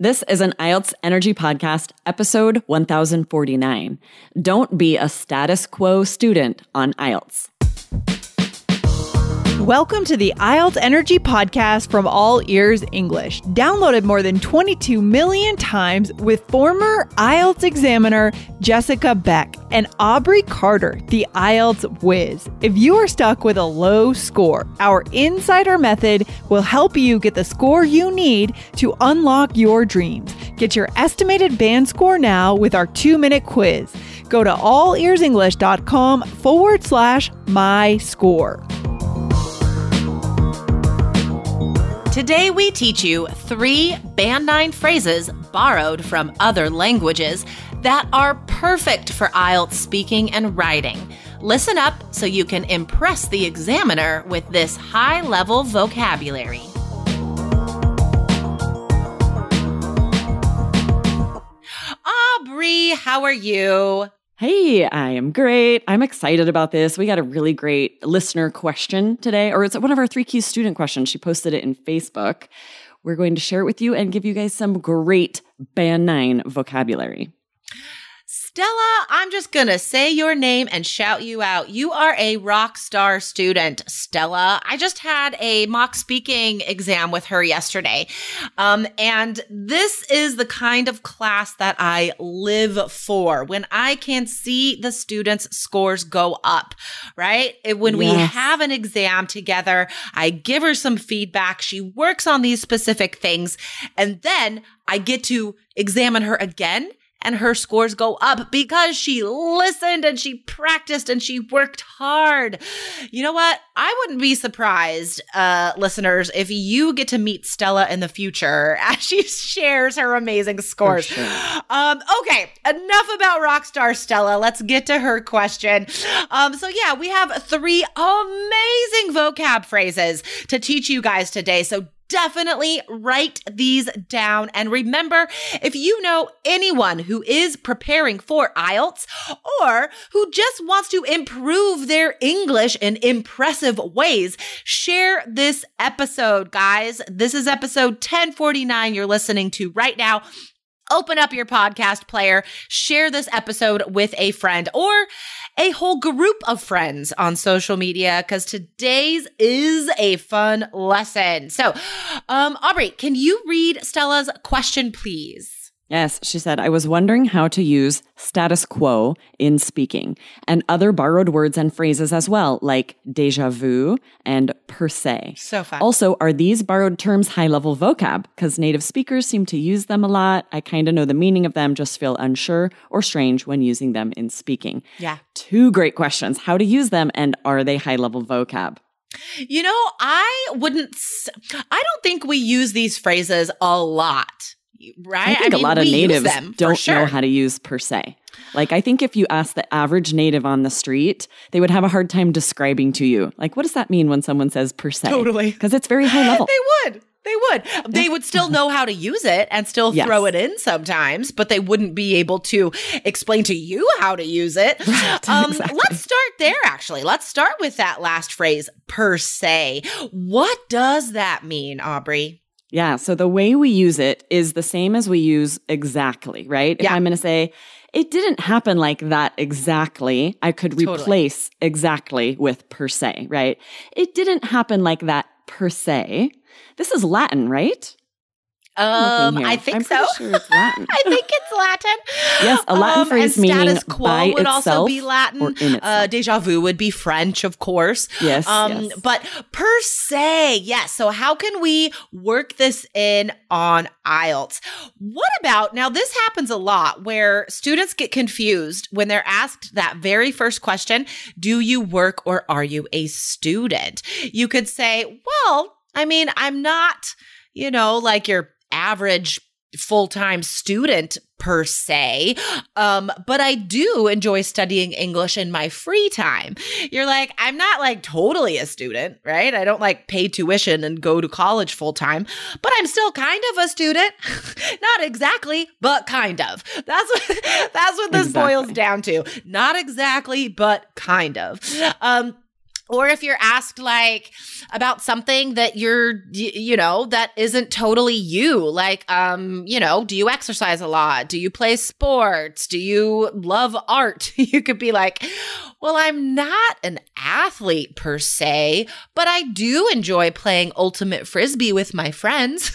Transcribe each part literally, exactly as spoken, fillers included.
This is an I E L T S Energy Podcast, episode one thousand forty-nine. Don't be a status quo student on I E L T S. Welcome to the I E L T S Energy Podcast from All Ears English, downloaded more than twenty-two million times with former I E L T S examiner Jessica Beck and Aubrey Carter, the I E L T S whiz. If you are stuck with a low score, our Insider Method will help you get the score you need to unlock your dreams. Get your estimated band score now with our two-minute quiz. Go to allearsenglish.com forward slash my score. Today we teach you three Band nine phrases borrowed from other languages that are perfect for I E L T S speaking and writing. Listen up so you can impress the examiner with this high-level vocabulary. Aubrey, how are you? Hey, I am great. I'm excited about this. We got a really great listener question today, or it's one of our three Keys student questions. She posted it in Facebook. We're going to share it with you and give you guys some great Band nine vocabulary. Stella, I'm just going to say your name and shout you out. You are a rock star student, Stella. I just had a mock speaking exam with her yesterday. Um, and this is the kind of class that I live for, when I can see the students' scores go up, right? When we Yes. have an exam together, I give her some feedback. She works on these specific things, and then I get to examine her again. And her scores go up because she listened and she practiced and she worked hard. You know what? I wouldn't be surprised, uh, listeners, if you get to meet Stella in the future as she shares her amazing scores. For sure. Um, okay, enough about Rockstar Stella. Let's get to her question. Um, so yeah, we have three amazing vocab phrases to teach you guys today. So definitely write these down. And remember, if you know anyone who is preparing for I E L T S or who just wants to improve their English in impressive ways, share this episode, guys. This is episode ten forty-nine you're listening to right now. Open up your podcast player, share this episode with a friend or a whole group of friends on social media, because today's is a fun lesson. So, um, Aubrey, can you read Stella's question, please? Yes, she said, I was wondering how to use status quo in speaking and other borrowed words and phrases as well, like déjà vu and per se. So fun. Also, are these borrowed terms high-level vocab? Because native speakers seem to use them a lot. I kind of know the meaning of them, just feel unsure or strange when using them in speaking. Yeah. Two great questions. How to use them, and are they high-level vocab? You know, I wouldn't, s- I don't think we use these phrases a lot. Right? I think I mean, a lot of we use natives them, for don't sure. know how to use per se. Like, I think if you ask the average native on the street, they would have a hard time describing to you, like, what does that mean when someone says per se? Totally. Because it's very high level. They would. They would. They would still know how to use it and still Yes. throw it in sometimes, but they wouldn't be able to explain to you how to use it. Right, um, exactly. Let's start there, actually. Let's start with that last phrase, per se. What does that mean, Aubrey? Yeah, so the way we use it is the same as we use exactly, right? If Yeah. I'm going to say, it didn't happen like that exactly, I could Totally. replace exactly with per se, right? It didn't happen like that per se. This is Latin, right? I'm Um, looking I here. think I'm so. pretty sure it's Latin. I think it's Latin. Yes, a Latin um, phrase and meaning status quo by would also itself be Latin. or in Uh, itself. déjà vu would be French, of course. Yes, Um, yes. But per se, yes. So how can we work this in on I E L T S? What about, now this happens a lot where students get confused when they're asked that very first question, do you work or are you a student? You could say, well, I mean, I'm not, you know, like your average full-time student per se, um, but I do enjoy studying English in my free time. You're like, I'm not like totally a student, right? I don't like pay tuition and go to college full-time, but I'm still kind of a student. Not exactly, but kind of. That's what, that's what this Exactly. boils down to. Not exactly, but kind of. Um, Or if you're asked like about something that you're, you know, that isn't totally you, like, um, you know, do you exercise a lot? Do you play sports? Do you love art? You could be like, well, I'm not an athlete per se, but I do enjoy playing ultimate frisbee with my friends.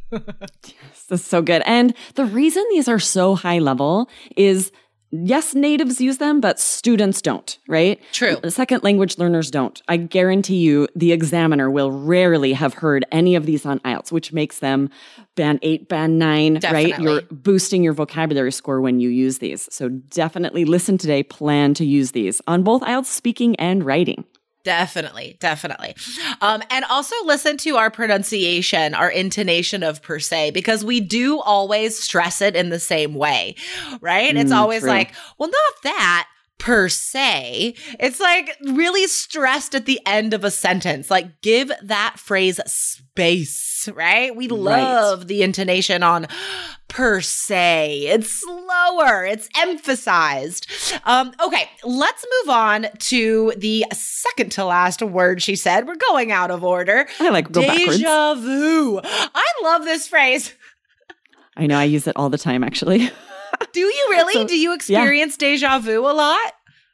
Yes, that's so good. And the reason these are so high level is yes, natives use them, but students don't, right? True. Second language learners don't. I guarantee you the examiner will rarely have heard any of these on I E L T S, which makes them band eight, band nine, Definitely. right? You're boosting your vocabulary score when you use these. So definitely listen today, plan to use these on both I E L T S speaking and writing. Definitely, definitely. Um, and also listen to our pronunciation, our intonation of per se, because we do always stress it in the same way, right? Mm, it's always true. Like, well, not that per se. It's like really stressed at the end of a sentence. Like give that phrase space, right? We love right. the intonation on per se. It's slower. It's emphasized. Um, okay, let's move on to the second to last word she said. We're going out of order. I like go backwards. Deja vu. I love this phrase. I know. I use it all the time, actually. Do you really? So, Do you experience yeah. deja vu a lot?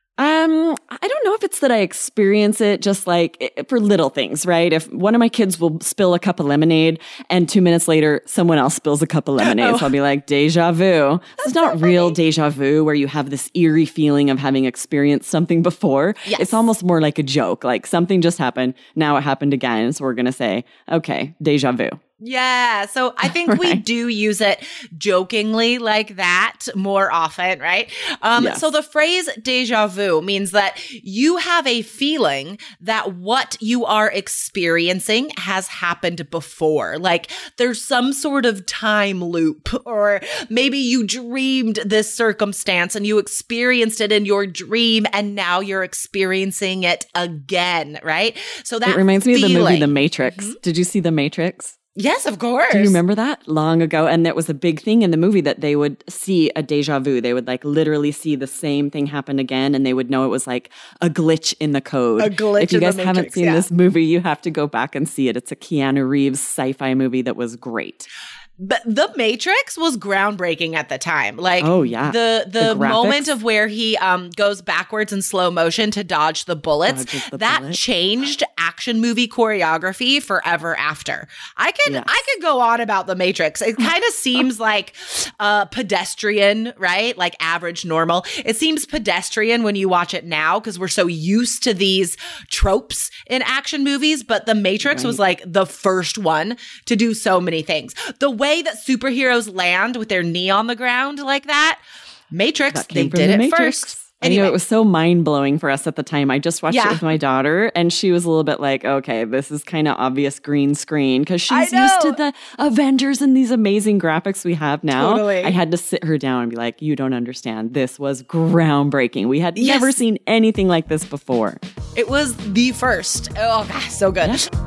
Um, I don't know if it's that I experience it just like it, for little things, right? If one of my kids will spill a cup of lemonade and two minutes later, someone else spills a cup of lemonade. Oh. So I'll be like, deja vu. This is not so real deja vu where you have this eerie feeling of having experienced something before. Yes. It's almost more like a joke, like something just happened. Now it happened again. So we're going to say, okay, deja vu. Yeah. So I think right. we do use it jokingly like that more often, right? Um, yes. So the phrase deja vu means that you have a feeling that what you are experiencing has happened before. Like there's some sort of time loop, or maybe you dreamed this circumstance and you experienced it in your dream and now you're experiencing it again, right? So that It reminds feeling, me of the movie The Matrix. Mm-hmm. Did you see The Matrix? Yes, of course. Do you remember that? Long ago. And that was a big thing in the movie that they would see a deja vu. They would like literally see the same thing happen again and they would know it was like a glitch in the code. A glitch If you in guys the haven't Matrix, seen yeah. this movie, you have to go back and see it. It's a Keanu Reeves sci-fi movie that was great. But The Matrix was groundbreaking at the time. Like, oh yeah, the the, the moment of where he um goes backwards in slow motion to dodge the bullets, the that bullet. changed action movie choreography forever after. I could yes. I could go on about The Matrix. It kind of seems like uh pedestrian, right? Like average, normal. It seems pedestrian when you watch it now because we're so used to these tropes in action movies. But The Matrix right. was like the first one to do so many things. The way that superheroes land with their knee on the ground like that, Matrix, they did the it Matrix. first. Anyway. Anyway. I know it was so mind-blowing for us at the time. I just watched yeah. it with my daughter and she was a little bit like, okay, this is kind of obvious green screen because she's used to the Avengers and these amazing graphics we have now. Totally. I had to sit her down and be like, you don't understand. This was groundbreaking. We had yes. never seen anything like this before. It was the first. Oh, gosh, so good. Yeah.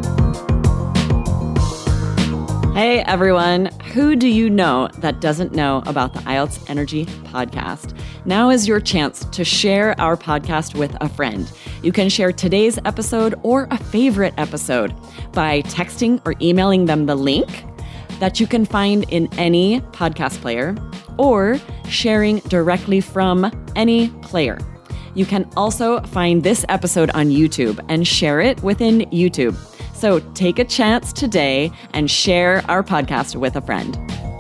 Hey everyone, who do you know that doesn't know about the I E L T S Energy podcast? Now is your chance to share our podcast with a friend. You can share today's episode or a favorite episode by texting or emailing them the link that you can find in any podcast player or sharing directly from any player. You can also find this episode on YouTube and share it within YouTube. So take a chance today and share our podcast with a friend.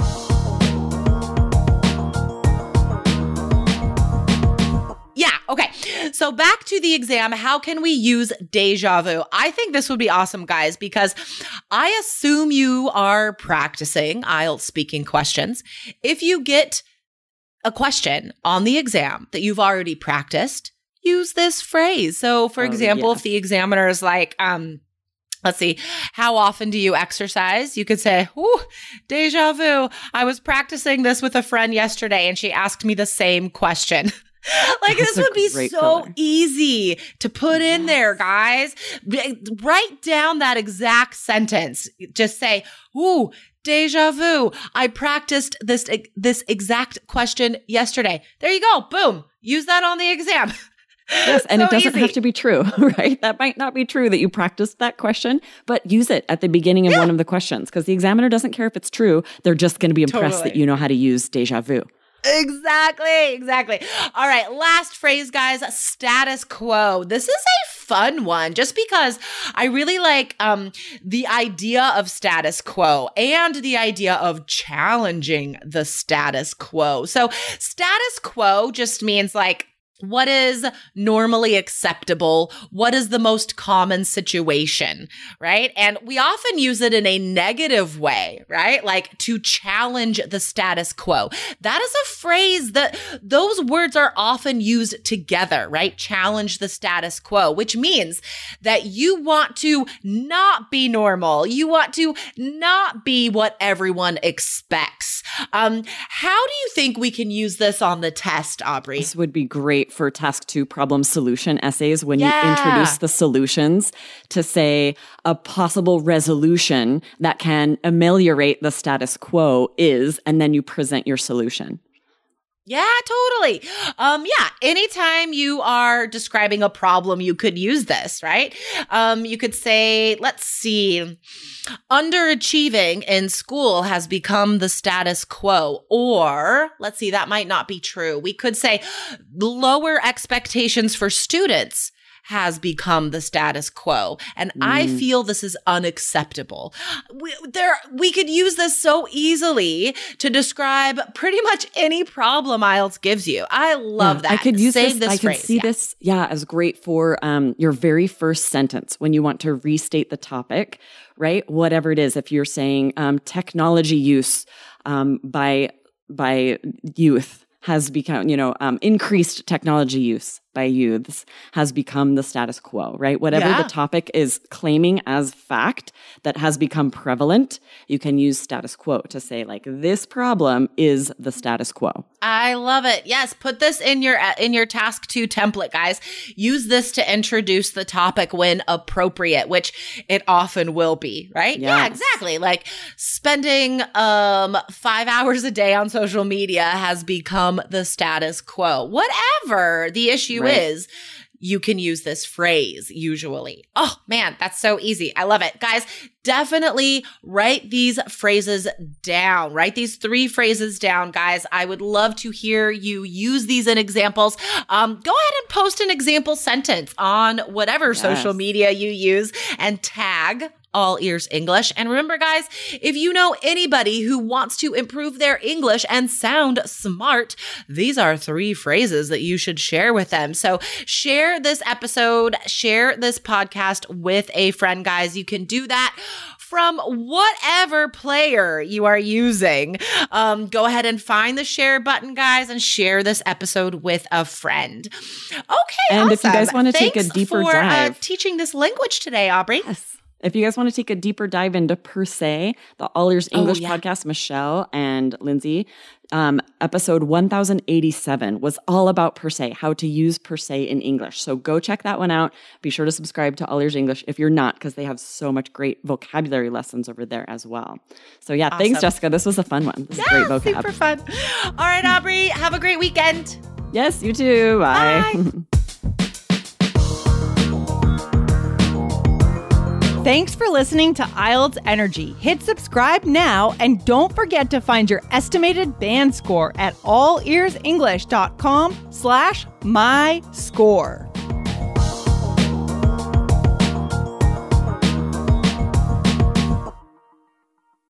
Yeah, okay. So back to the exam. How can we use deja vu? I think this would be awesome, guys, because I assume you are practicing I E L T S speaking questions. If you get a question on the exam that you've already practiced, use this phrase. So for oh, example, yes. if the examiner is like, um, let's see, how often do you exercise? You could say, ooh, deja vu. I was practicing this with a friend yesterday and she asked me the same question. Like That's this would be so color. easy to put in yes. there, guys. Write down that exact sentence. Just say, ooh, deja vu. I practiced this, this exact question yesterday. There you go. Boom. Use that on the exam. Yes, and So it doesn't easy. have to be true, right? That might not be true that you practiced that question, but use it at the beginning of Yeah. one of the questions because the examiner doesn't care if it's true. They're just going to be impressed Totally. that you know how to use déjà vu. Exactly, exactly. All right, last phrase, guys, status quo. This is a fun one just because I really like um, the idea of status quo and the idea of challenging the status quo. So status quo just means like, what is normally acceptable? What is the most common situation, right? And we often use it in a negative way, right? Like to challenge the status quo. That is a phrase that those words are often used together, right? Challenge the status quo, which means that you want to not be normal. You want to not be what everyone expects. Um, how do you think we can use this on the test, Aubrey? This would be great for task two problem solution essays when Yeah. you introduce the solutions to say a possible resolution that can ameliorate the status quo is, and then you present your solution. Yeah, totally. Um, yeah, anytime you are describing a problem, you could use this, right? Um, you could say, let's see, underachieving in school has become the status quo. Or, let's see, that might not be true. We could say lower expectations for students has become the status quo. And mm. I feel this is unacceptable. We, there, we could use this so easily to describe pretty much any problem I E L T S gives you. I love yeah, that. I could use Save this, this I phrase. could see yeah. this, yeah, as great for um, your very first sentence when you want to restate the topic, right? Whatever it is, if you're saying um, technology use um, by by youth has become, you know, um, increased technology use by youths has become the status quo, right? Whatever Yeah. the topic is claiming as fact that has become prevalent, you can use status quo to say like, this problem is the status quo. I love it. Yes, put this in your in your task two template, guys. Use this to introduce the topic when appropriate, which it often will be, right? Yes. Yeah, exactly. Like spending um five hours a day on social media has become the status quo. Whatever the issue Right. is, you can use this phrase usually. Oh man, that's so easy. I love it. Guys, definitely write these phrases down. Write these three phrases down, guys. I would love to hear you use these in examples. Um, go ahead and post an example sentence on whatever Yes. social media you use and tag All Ears English. And remember, guys, if you know anybody who wants to improve their English and sound smart, these are three phrases that you should share with them. So share this episode, share this podcast with a friend, guys. You can do that from whatever player you are using. Um, go ahead and find the share button, guys, and share this episode with a friend. Okay, And awesome. if you guys want to take a Thanks deeper for, dive. Uh, teaching this language today, Aubrey. Yes. If you guys want to take a deeper dive into per se, the All Ears English Oh, yeah. podcast, Michelle and Lindsay, um, episode one thousand eighty-seven was all about per se, how to use per se in English. So go check that one out. Be sure to subscribe to All Ears English if you're not, because they have so much great vocabulary lessons over there as well. So yeah, thanks, Awesome. Jessica. This was a fun one. This is Yeah, great vocab. super fun. All right, Aubrey, have a great weekend. Yes, you too. Bye. Bye. Thanks for listening to I E L T S Energy. Hit subscribe now and don't forget to find your estimated band score at allearsenglish.com slash my score.